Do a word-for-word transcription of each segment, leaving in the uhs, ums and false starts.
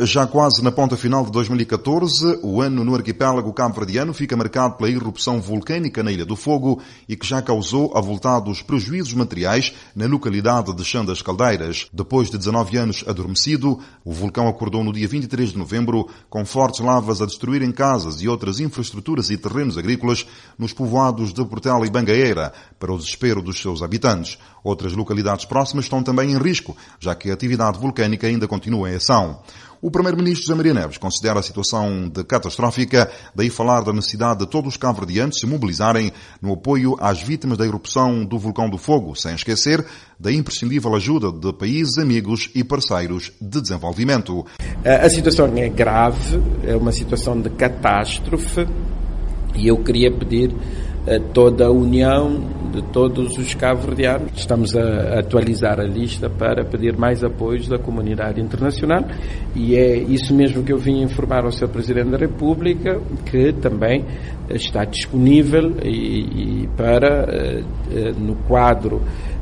já quase na ponta final de dois mil e catorze, o ano no arquipélago cabo-verdiano fica marcado pela erupção vulcânica na Ilha do Fogo e que já causou avultados prejuízos materiais na localidade de Chã das Caldeiras. Depois de dezanove anos adormecido, o vulcão acordou no dia vinte e três de novembro com fortes lavas a destruírem casas e outras infraestruturas e terrenos agrícolas nos povoados de Portela e Bangaeira, para o desespero dos seus habitantes. Outras localidades próximas estão também em risco, já que a atividade vulcânica ainda continua em ação. O primeiro-ministro José Maria Neves considera a situação de catastrófica, daí falar da necessidade de todos os cabo-verdianos se mobilizarem no apoio às vítimas da erupção do vulcão do Fogo, sem esquecer da imprescindível ajuda de países amigos e parceiros de desenvolvimento. A situação é grave, é uma situação de catástrofe e eu queria pedir a toda a união de todos os cabo-verdianos. Estamos a atualizar a lista para pedir mais apoios da comunidade internacional e é isso mesmo que eu vim informar ao senhor Presidente da República, que também está disponível e, e para, no quadro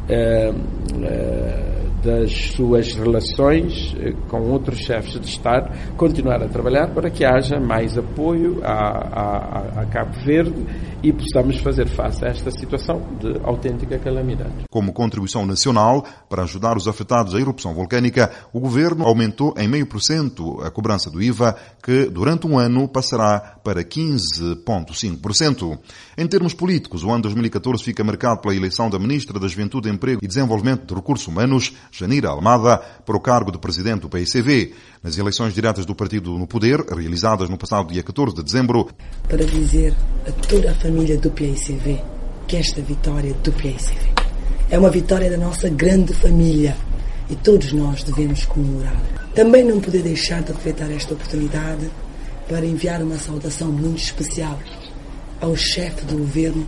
das suas relações com outros chefes de Estado, continuar a trabalhar para que haja mais apoio a, a, a Cabo Verde e possamos fazer face a esta situação de autêntica calamidade. Como contribuição nacional para ajudar os afetados da erupção vulcânica, o Governo aumentou em meio por cento a cobrança do I V A, que durante um ano passará para quinze vírgula cinco por cento. Em termos políticos, o ano dois mil e catorze fica marcado pela eleição da Ministra da Juventude, Emprego e Desenvolvimento de Recursos Humanos, Janira Almada, para o cargo de Presidente do P I C V. Nas eleições diretas do partido no poder, realizadas no passado dia catorze de dezembro, para dizer a toda a família do P I C V que esta vitória do P I C V é uma vitória da nossa grande família e todos nós devemos comemorar. Também não poder deixar de aproveitar esta oportunidade para enviar uma saudação muito especial ao chefe do governo,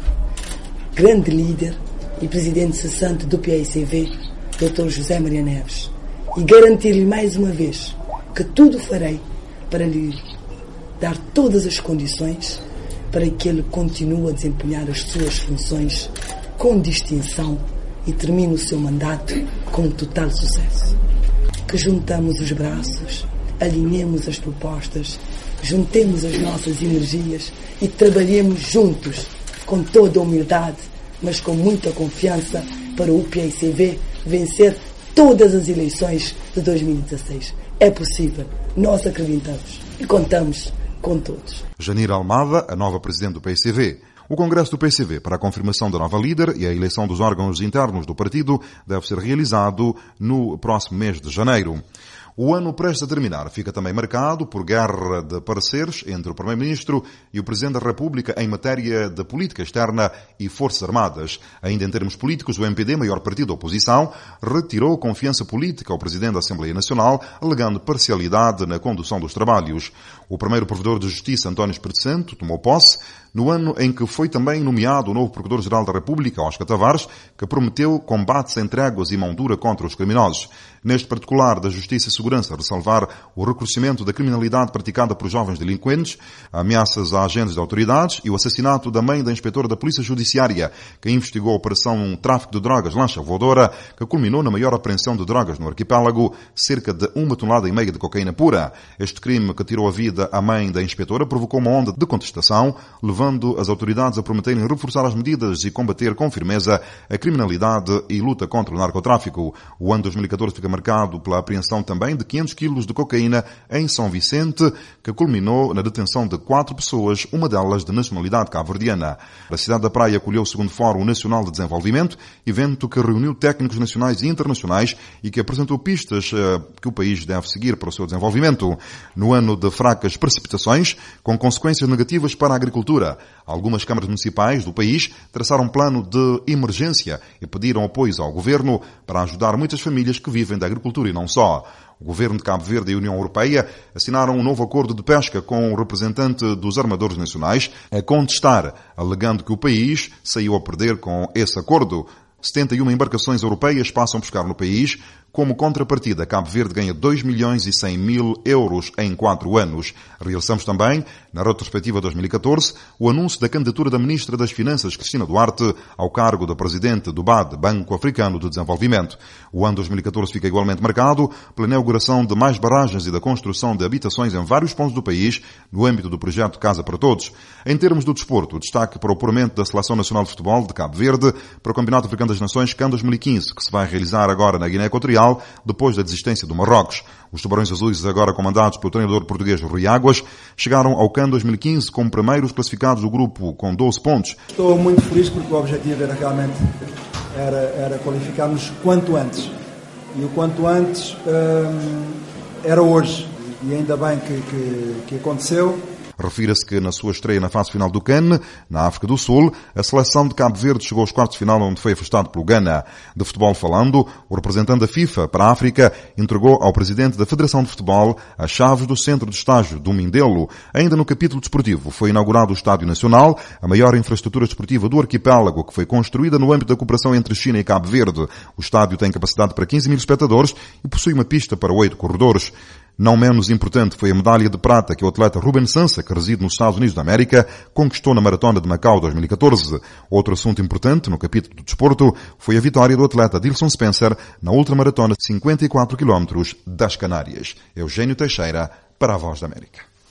grande líder e presidente cessante do P I C V, doutor José Maria Neves, e garantir-lhe mais uma vez que tudo farei para lhe dar todas as condições para que ele continue a desempenhar as suas funções com distinção e termine o seu mandato com total sucesso. Que juntamos os braços, alinhemos as propostas, juntemos as nossas energias e trabalhemos juntos, com toda a humildade, mas com muita confiança, para o P I C V vencer todas as eleições de dois mil e dezasseis. É possível, nós acreditamos e contamos com todos. Janira Almada, a nova Presidente do P I C V. O Congresso do P I C V para a confirmação da nova líder e a eleição dos órgãos internos do partido deve ser realizado no próximo mês de janeiro. O ano prestes a terminar fica também marcado por guerra de pareceres entre o Primeiro-Ministro e o Presidente da República em matéria de política externa e Forças Armadas. Ainda em termos políticos, o M P D, maior partido da oposição, retirou confiança política ao Presidente da Assembleia Nacional, alegando parcialidade na condução dos trabalhos. O primeiro Provedor de Justiça, António Espírito Santo, tomou posse no ano em que foi também nomeado o novo Procurador-Geral da República, Óscar Tavares, que prometeu combate sem tréguas e mão dura contra os criminosos. Neste particular da Justiça e Segurança, ressalvar o recrudescimento da criminalidade praticada por jovens delinquentes, ameaças a agentes de autoridades e o assassinato da mãe da inspetora da Polícia Judiciária, que investigou a operação Tráfico de Drogas Lancha Voadora, que culminou na maior apreensão de drogas no arquipélago, cerca de uma tonelada e meia de cocaína pura. Este crime, que tirou a vida à mãe da inspetora, provocou uma onda de contestação, levando as autoridades a prometerem reforçar as medidas e combater com firmeza a criminalidade e luta contra o narcotráfico. O ano dois mil e catorze fica marcado pela apreensão também de quinhentos quilos de cocaína em São Vicente, que culminou na detenção de quatro pessoas, uma delas de nacionalidade cabo-verdiana. A cidade da Praia acolheu o segundo Fórum Nacional de Desenvolvimento, evento que reuniu técnicos nacionais e internacionais e que apresentou pistas uh, que o país deve seguir para o seu desenvolvimento. No ano de fracas precipitações, com consequências negativas para a agricultura, algumas câmaras municipais do país traçaram um plano de emergência e pediram apoios ao governo para ajudar muitas famílias que vivem da agricultura e não só. O Governo de Cabo Verde e a União Europeia assinaram um novo acordo de pesca com o representante dos armadores nacionais a contestar, alegando que o país saiu a perder com esse acordo. setenta e uma embarcações europeias passam a pescar no país, Como contrapartida, Cabo Verde ganha dois milhões e cem mil euros em quatro anos. Realçamos também, na retrospectiva dois mil e catorze, o anúncio da candidatura da Ministra das Finanças, Cristina Duarte, ao cargo da Presidente do B A D, Banco Africano de Desenvolvimento. O ano dois mil e catorze fica igualmente marcado pela inauguração de mais barragens e da construção de habitações em vários pontos do país, no âmbito do projeto Casa para Todos. Em termos do desporto, destaque para o apuramento da Seleção Nacional de Futebol de Cabo Verde para o Campeonato Africano das Nações CAN dois mil e quinze, que se vai realizar agora na Guiné Equatorial, depois da desistência do Marrocos. Os Tubarões Azuis, agora comandados pelo treinador português Rui Águas, chegaram ao CAN dois mil e quinze como primeiros classificados do grupo com doze pontos. Estou muito feliz porque o objetivo era realmente era, era qualificarmos quanto antes. E o quanto antes hum, era hoje. E ainda bem que, que, que aconteceu. Refira-se que na sua estreia na fase final do CAN, na África do Sul, a seleção de Cabo Verde chegou aos quartos de final, onde foi afastado pelo Ghana. De futebol falando, o representante da FIFA para a África entregou ao presidente da Federação de Futebol as chaves do centro de estágio do Mindelo. Ainda no capítulo desportivo, foi inaugurado o Estádio Nacional, a maior infraestrutura desportiva do arquipélago, que foi construída no âmbito da cooperação entre China e Cabo Verde. O estádio tem capacidade para quinze mil espectadores e possui uma pista para oito corredores. Não menos importante foi a medalha de prata que o atleta Ruben Sansa, que reside nos Estados Unidos da América, conquistou na Maratona de Macau dois mil e catorze. Outro assunto importante no capítulo do desporto foi a vitória do atleta Dilson Spencer na ultramaratona de cinquenta e quatro quilómetros das Canárias. Eugênio Teixeira, para a Voz da América.